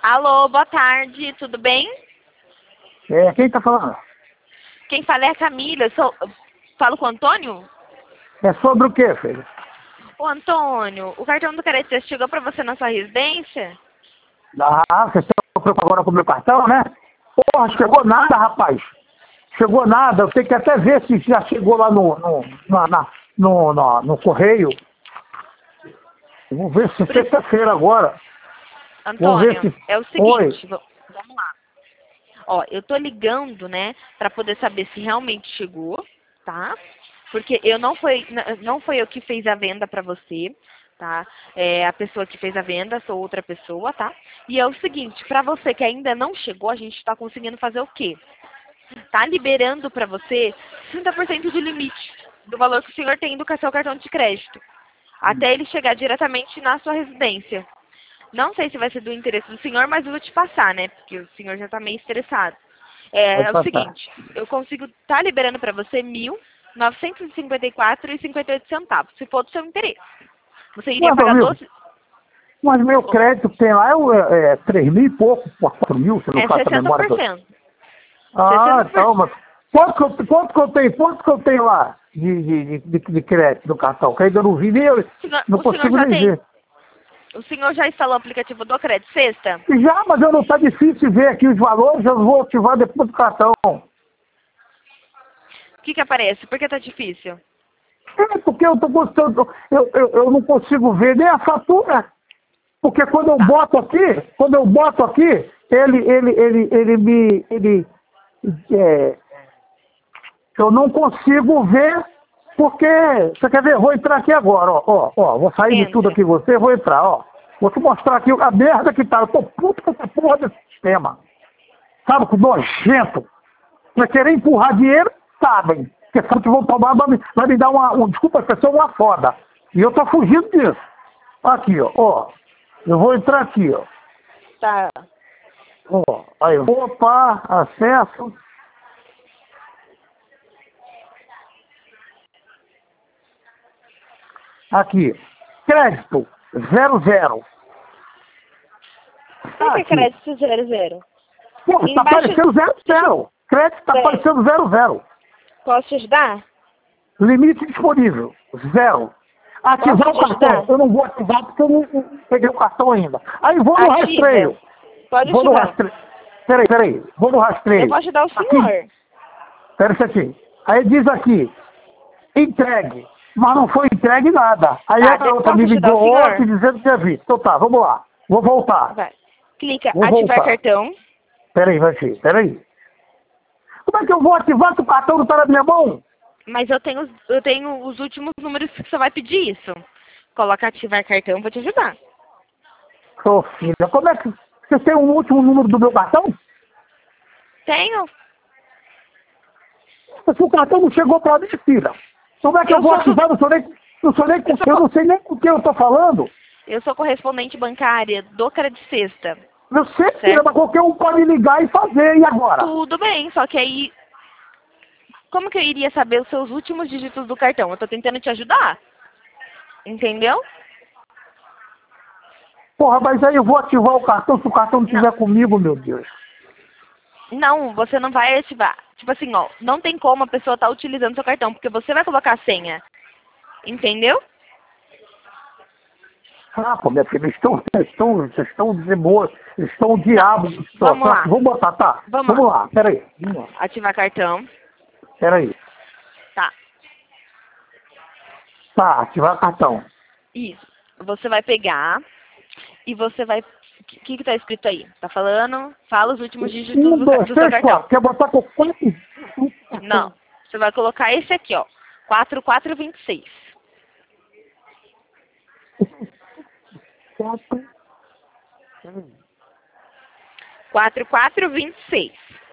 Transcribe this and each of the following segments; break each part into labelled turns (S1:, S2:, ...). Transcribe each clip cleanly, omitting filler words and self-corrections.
S1: Alô, boa tarde, tudo bem?
S2: Quem tá falando?
S1: Quem fala é a Camila, falo com o Antônio?
S2: É sobre o quê, filho?
S1: Ô Antônio, o cartão do Crédito chegou pra você na sua residência?
S2: Ah, você está preocupado agora com o meu cartão, né? Porra, chegou nada, rapaz. Chegou nada. Eu tenho que até ver se já chegou lá no correio. Eu vou ver se sexta-feira agora. Vou ver
S1: Antônio,
S2: se...
S1: é o
S2: Oi.
S1: seguinte, vamos lá. Ó, eu tô ligando, né, pra poder saber se realmente chegou, tá? Porque não foi eu que fiz a venda pra você, tá? É a pessoa que fez a venda, sou outra pessoa, tá? E é o seguinte, pra você que ainda não chegou, a gente tá conseguindo fazer o quê? Tá liberando pra você 30% de limite do valor que o senhor tem do seu cartão de crédito, até ele chegar diretamente na sua residência. Não sei se vai ser do interesse do senhor, mas eu vou te passar, né? Porque o senhor já está meio estressado.
S2: Pode
S1: É o
S2: passar.
S1: seguinte, eu consigo estar liberando para você 1.954,58 centavos, se for do seu interesse. Você iria
S2: Mas,
S1: pagar
S2: amigo,
S1: 12...
S2: mas meu crédito que tem lá é 3 mil e pouco, por 4 mil, se não
S1: É
S2: faço a memória.
S1: 60%.
S2: Ah,
S1: 60%.
S2: então, mas quanto que eu tenho lá de crédito no cartão? Que ainda não vi nem, não
S1: O senhor
S2: consigo
S1: já
S2: nem
S1: tem?
S2: ver.
S1: O senhor já instalou o aplicativo do Crédito Sexta?
S2: Já, mas eu não tá difícil ver aqui os valores, eu vou ativar depois do cartão.
S1: O que aparece? Por que tá difícil?
S2: É porque eu tô gostando, eu não consigo ver nem a fatura. Porque quando eu
S1: Tá.
S2: boto aqui, é, eu não consigo ver, porque, você quer ver, eu vou entrar aqui agora, vou sair de tudo
S1: Entra.
S2: aqui você, vou entrar, ó. Vou te mostrar aqui a merda que tá, eu tô puto com essa porra desse sistema. Sabe, com nojento. Vai querer empurrar dinheiro, sabem. Porque sabe que vão tomar, vai me dar desculpa, a pessoa uma foda. E eu tô fugindo disso. Aqui, ó. Eu vou entrar aqui, ó.
S1: Tá.
S2: Ó. Aí, opa, acesso. Aqui. Crédito, 00.
S1: Por
S2: Tá
S1: que
S2: aqui.
S1: crédito 00?
S2: Pô, tá
S1: Embaixo...
S2: aparecendo 00. Crédito tá
S1: Peraí,
S2: aparecendo 00.
S1: posso te ajudar?
S2: Limite disponível, 0.
S1: Posso
S2: Ativar o
S1: te
S2: cartão.
S1: ajudar?
S2: Eu não vou ativar porque eu não peguei o cartão ainda. Aí vou no
S1: Ativa.
S2: rastreio.
S1: Pode
S2: Vou no
S1: ativar.
S2: rastreio. Peraí. Vou no
S1: Eu
S2: rastreio.
S1: posso ajudar o
S2: Aqui.
S1: senhor.
S2: Pera isso aqui. Aí diz aqui, entregue. Mas não foi entregue nada. Aí
S1: Tá,
S2: a outra
S1: posso
S2: me
S1: ajudar o
S2: ligou ontem
S1: senhor?
S2: dizendo que tinha visto. Então tá, vamos lá. Vou voltar.
S1: Vai. Clica
S2: Vou
S1: ativar
S2: voltar.
S1: cartão.
S2: Peraí. Como é que eu vou ativar se o cartão não tá na minha mão?
S1: Mas eu tenho os últimos números que você vai pedir isso. Coloca ativar cartão, vou te ajudar.
S2: Ô filha, como é que... Você tem o último número do meu cartão?
S1: Tenho.
S2: Se o cartão não chegou pra mim, filha, como é que eu
S1: Eu
S2: vou
S1: sou do,
S2: ativar? Eu não sei nem com quem eu tô falando.
S1: eu sou correspondente bancária do Crédito Sexta.
S2: Eu sei, filha,
S1: Certo?
S2: mas qualquer um pode ligar e fazer. E agora?
S1: Tudo bem, só que aí como que eu iria saber os seus últimos dígitos do cartão? Eu tô tentando te ajudar. Entendeu?
S2: Porra, mas aí eu vou ativar o cartão se o cartão não
S1: Não.
S2: estiver comigo, meu Deus.
S1: Não, você não vai ativar. Tipo assim, ó, não tem como a pessoa estar utilizando seu cartão, porque você vai colocar a senha. Entendeu?
S2: Ah, pô, minha filha, vocês estão demônios, vocês estão o
S1: Não.
S2: diabo.
S1: Vamos lá.
S2: Vamos botar, tá?
S1: Vamos
S2: Vamos
S1: lá.
S2: lá, peraí. Vamos lá.
S1: Ativar cartão.
S2: Peraí.
S1: Tá.
S2: Tá, ativar cartão.
S1: Isso. Você vai pegar e você vai... O que tá escrito aí? Tá falando? Fala os últimos dígitos
S2: 1, 2,
S1: do seu
S2: 3,
S1: cartão.
S2: 4. Quer botar com 4?
S1: Não. Você vai colocar esse aqui, ó. 4426.
S2: 4.
S1: 4426.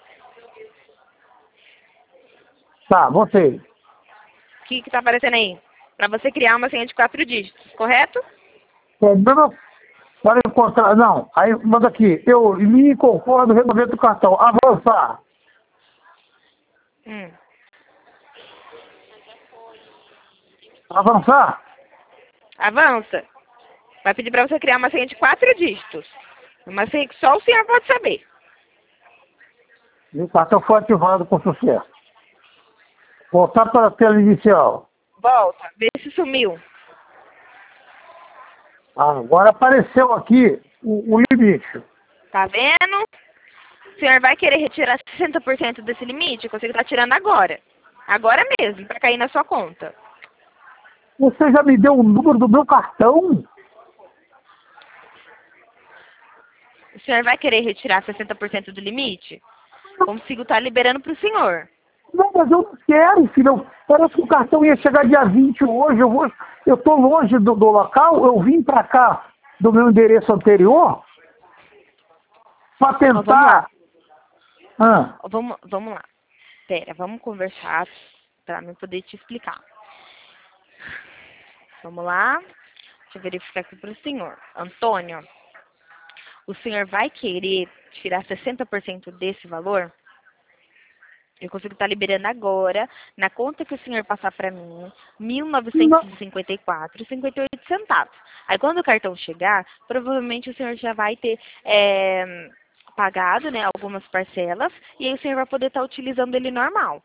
S2: Tá, botei.
S1: O que tá aparecendo aí? Pra você criar uma senha de 4 dígitos, correto?
S2: Não, para encontrar, não. Aí manda aqui, eu me concordo, removimento do cartão. Avançar. Avançar?
S1: Avança. Vai pedir pra você criar uma senha de 4 dígitos. Mas só o senhor pode saber.
S2: E o cartão foi ativado com sucesso. Voltar para a tela inicial.
S1: Volta, vê se sumiu.
S2: Agora apareceu aqui o limite.
S1: Tá vendo? O senhor vai querer retirar 60% desse limite? Que você está tirando agora. Agora mesmo, para cair na sua conta.
S2: Você já me deu o número do meu cartão?
S1: O senhor vai querer retirar 60% do limite? Consigo estar liberando para o senhor.
S2: Não, mas eu não quero, filho. Parece que o cartão ia chegar dia 20 hoje. Eu estou longe do local. Eu vim para cá do meu endereço anterior para tentar...
S1: Vamos lá. Pera, vamos conversar para eu poder te explicar. Vamos lá. Deixa eu verificar aqui para o senhor. Antônio, o senhor vai querer tirar 60% desse valor? Eu consigo estar liberando agora, na conta que o senhor passar para mim, R$ 1.954,58. Aí quando o cartão chegar, provavelmente o senhor já vai ter pagado, né, algumas parcelas, e aí o senhor vai poder estar utilizando ele normal.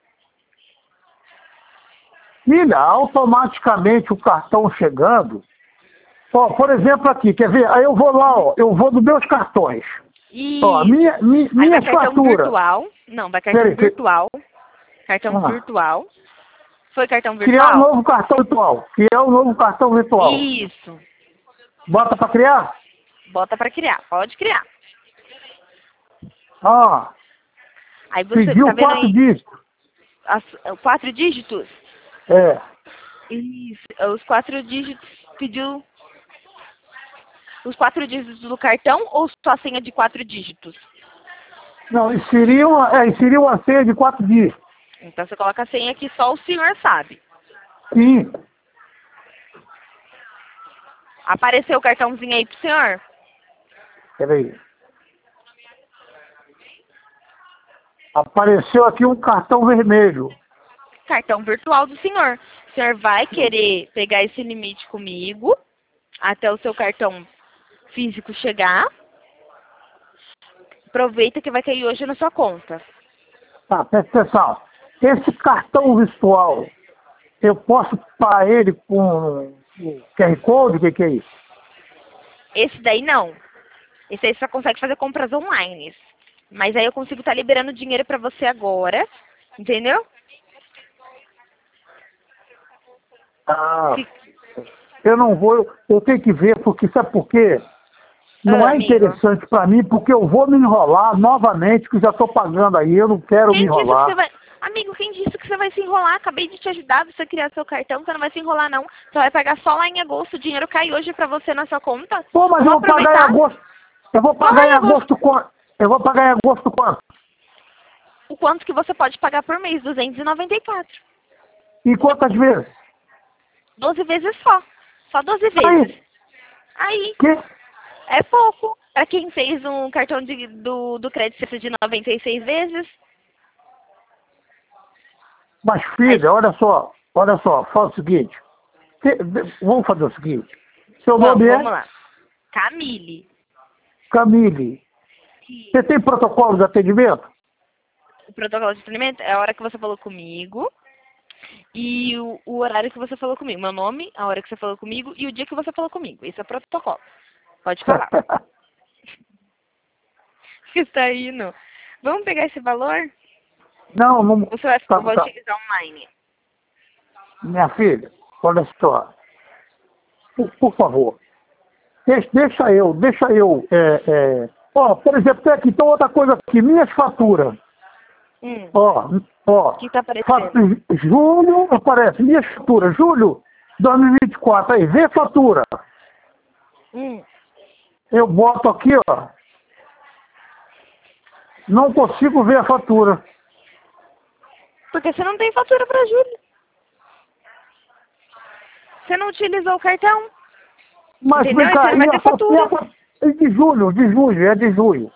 S2: Filha, automaticamente o cartão chegando... Ó, por exemplo aqui, quer ver? Aí eu vou lá, ó, eu vou dos meus cartões. Ó, minha fatura.
S1: Virtual. Não, vai cartão virtual. Cartão virtual. Foi cartão virtual?
S2: Criar um novo cartão virtual. Criar um novo cartão virtual.
S1: Isso.
S2: Bota para criar?
S1: Bota para criar. Pode criar. Aí você
S2: pediu
S1: tá vendo
S2: 4 dígitos.
S1: 4 dígitos?
S2: É.
S1: Isso. Os 4 dígitos pediu... Os 4 dígitos do cartão ou só a senha de 4 dígitos?
S2: Não, seria uma senha de 4 dígitos.
S1: Então você coloca a senha que só o senhor sabe.
S2: Sim.
S1: Apareceu o cartãozinho aí pro senhor?
S2: Peraí. Apareceu aqui um cartão vermelho.
S1: Cartão virtual do senhor. O senhor vai querer pegar esse limite comigo até o seu cartão físico chegar. Aproveita que vai cair hoje na sua conta.
S2: Tá, presta atenção. Esse cartão virtual, eu posso pagar ele com o QR Code? O que é isso?
S1: Esse daí não. Esse aí só consegue fazer compras online. Mas aí eu consigo estar liberando dinheiro pra você agora. Entendeu?
S2: Eu não vou, eu tenho que ver, porque sabe por quê? Não é interessante para mim, porque eu vou me enrolar novamente, que já estou pagando aí, eu não quero me enrolar.
S1: Amigo, quem disse que você vai se enrolar? Acabei de te ajudar, você criar seu cartão, você não vai se enrolar não. Você vai pagar só lá em agosto, o dinheiro cai hoje para você na sua conta.
S2: Pô, mas eu vou pagar em agosto. Eu vou pagar em agosto quanto? Eu vou pagar em agosto quanto?
S1: O quanto que você pode pagar por mês? 294.
S2: E quantas vezes?
S1: 12 vezes só. Só 12 vezes. Aí.
S2: Que?
S1: É pouco. Para quem fez um cartão do crédito de 96 vezes.
S2: Mas, filha, olha só, fala o seguinte. Vamos fazer o seguinte. Seu nome é?
S1: Vamos lá. Camille.
S2: Camille. Você tem protocolo de atendimento?
S1: O protocolo de atendimento é a hora que você falou comigo e o horário que você falou comigo. Meu nome, a hora que você falou comigo e o dia que você falou comigo. Esse é o protocolo. Pode falar. Você está indo. Vamos pegar esse valor?
S2: Não.
S1: Você vai utilizar online.
S2: Minha filha, olha só. Por favor. Deixa eu. Ó, por exemplo, tem aqui, então outra coisa aqui, minhas faturas. Ó.
S1: O que tá aparecendo?
S2: Julho, aparece, minhas faturas, julho 2024, aí, vê fatura. Eu boto aqui, ó. Não consigo ver a fatura.
S1: Porque você não tem fatura para julho. Você não utilizou o cartão.
S2: Mas
S1: entendeu?
S2: Vem cá,
S1: você não vai ter fatura.
S2: É de julho.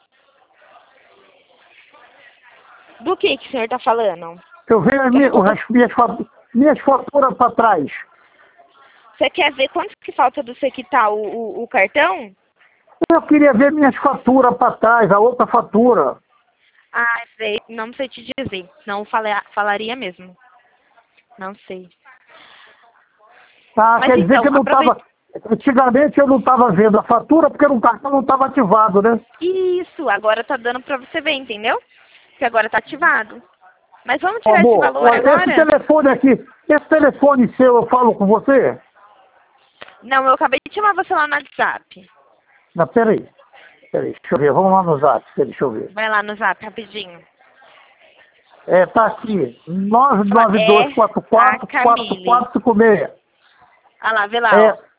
S1: Do que o senhor tá falando?
S2: Eu vejo minhas faturas para trás.
S1: Você quer ver quanto que falta do você quitar o cartão?
S2: Eu queria ver minhas faturas para trás, a outra fatura.
S1: Ah, sei, não sei te dizer. Não falaria mesmo. Não sei.
S2: Tá,
S1: Mas
S2: quer dizer
S1: então,
S2: que eu não
S1: aproveita.
S2: estava... Antigamente eu não estava vendo a fatura porque o cartão não estava ativado, né?
S1: Isso, agora tá dando pra você ver, entendeu? Que agora tá ativado. Mas vamos
S2: Ô,
S1: tirar esse
S2: amor,
S1: valor
S2: olha, esse
S1: agora?
S2: telefone aqui, esse telefone seu, eu falo com você?
S1: Não, eu acabei de chamar você lá no WhatsApp.
S2: Não, peraí, deixa eu ver, vamos lá no zap, deixa eu ver.
S1: Vai lá no Zap rapidinho.
S2: Tá aqui,
S1: Fala, a Camille.
S2: 992444456.
S1: Ah lá, vê lá, ó.
S2: É,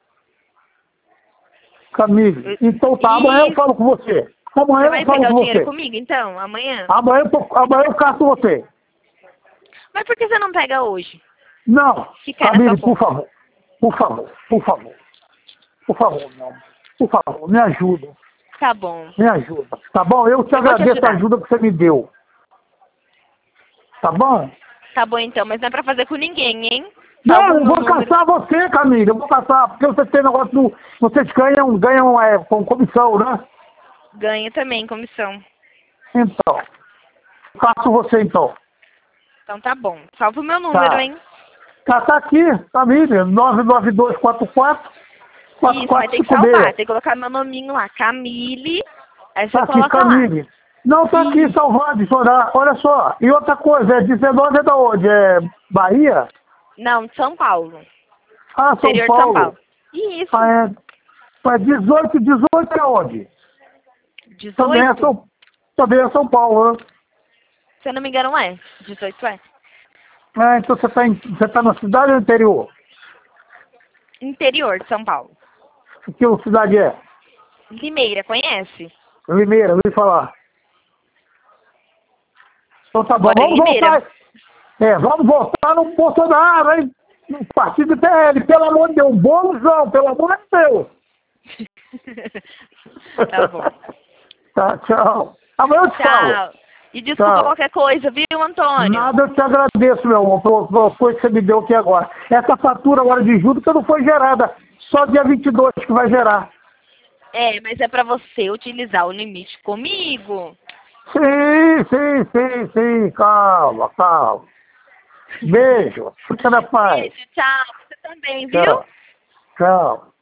S2: Camille. Então tá, amanhã eu
S1: E
S2: falo com você.
S1: você
S2: Amanhã eu
S1: vai
S2: falo
S1: pegar o
S2: com
S1: dinheiro
S2: você.
S1: comigo, então, amanhã?
S2: Amanhã eu caço você.
S1: Mas por que você não pega hoje?
S2: Não,
S1: Que cai na sua
S2: Camille, por
S1: conta.
S2: favor. Por favor, por favor. Por favor, meu amor. Por favor, me ajuda.
S1: Tá bom.
S2: Me ajuda. Tá bom? Eu te
S1: Eu vou te
S2: agradeço a
S1: ajudar.
S2: ajuda que você me deu. Tá bom?
S1: Tá bom, então, mas não é pra fazer com ninguém, hein? Salva
S2: Não,
S1: o
S2: eu
S1: meu
S2: vou
S1: número.
S2: caçar você, Camille. Eu vou caçar, porque você tem negócio do. Vocês ganham com comissão, né?
S1: Ganha também comissão.
S2: Então. Caço você então.
S1: Então tá bom. Salva o meu número,
S2: Tá.
S1: hein?
S2: Tá aqui, Camille, 99244
S1: Isso, mas tem que salvar.
S2: 4456.
S1: Tem que colocar meu nominho lá. Camille. Aí você
S2: Tá aqui,
S1: coloca lá.
S2: Camille. Não, tá aqui,
S1: Isso.
S2: salvado, chorar. Olha só. E outra coisa, 19 é da onde? É Bahia?
S1: Não, de São Paulo.
S2: Ah, São
S1: Interior de São
S2: Paulo.
S1: Paulo. Isso.
S2: Ah, é 18 é onde? Também é
S1: 18?
S2: também é São Paulo, né?
S1: Se eu não me engano, é. 18 é.
S2: Ah, então você tá na cidade ou no interior?
S1: Interior de São Paulo.
S2: Que cidade é?
S1: Limeira, conhece?
S2: Limeira, ouvi falar. Então tá bom,
S1: Mora em
S2: vamos
S1: Limeira.
S2: voltar. Vamos voltar no Bolsonaro, hein? No partido PL, pelo amor de Deus. Bolsão, pelo amor de Deus.
S1: Tá bom.
S2: Tá, tchau. Amanhã eu te falo.
S1: Tchau. E desculpa
S2: Tchau.
S1: qualquer coisa, viu, Antônio?
S2: Nada, eu te agradeço, meu amor, pela coisa que você me deu aqui agora. Essa fatura agora de juros que não foi gerada. Só dia 22 que vai gerar.
S1: É, mas é pra você utilizar o limite comigo.
S2: Sim. Calma. Beijo. Fica na paz.
S1: Beijo, tchau. Você também, viu?
S2: Tchau. Tchau.